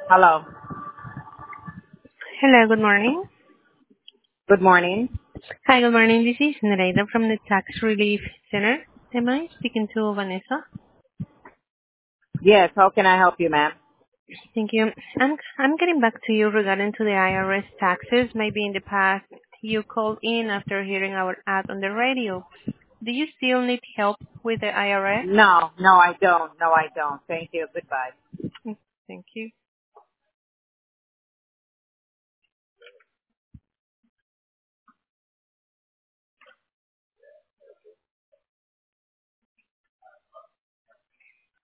Hello. Hello, good morning. Good morning. Hi, good morning. This is Nereida from the Tax Relief Center. Am I speaking to Vanessa? Yes, how can I help you, ma'am? Thank you. I'm getting back to you regarding to the IRS taxes. Maybe in the past you called in after hearing our ad on the radio. Do you still need help with the IRS? No, I don't. No, I don't. Thank you. Goodbye. Thank you.